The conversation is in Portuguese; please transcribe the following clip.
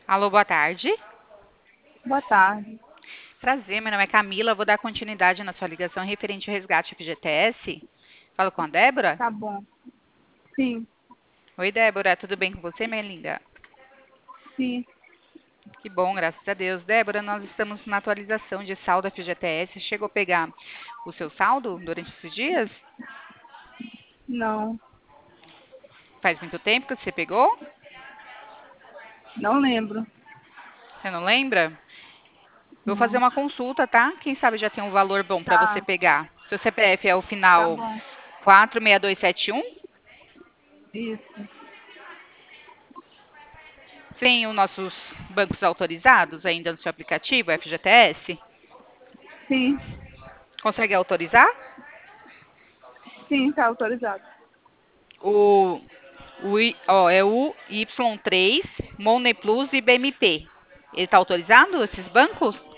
Alô, boa tarde. Boa tarde. Prazer, meu nome é Camila. Vou dar continuidade na sua ligação referente ao resgate FGTS. Falo com a Débora? Tá bom. Sim, Oi, Débora, tudo bem com você, minha linda? sim. Que bom, graças a Deus. Débora, nós estamos na atualização de saldo FGTS. Chegou a pegar o seu saldo durante esses dias? Não, Faz muito tempo que você pegou? não lembro. Você não lembra? Eu vou fazer Não. uma consulta, tá? Quem sabe já tem um valor bom para você Tá, pegar. Seu CPF é o tá final bom. 46271? Isso. Tem os nossos bancos autorizados ainda no seu aplicativo, FGTS? Sim, Consegue autorizar? sim, tá autorizado. O, é o Y3, Money Plus e BMP. Ele está autorizado, esses bancos?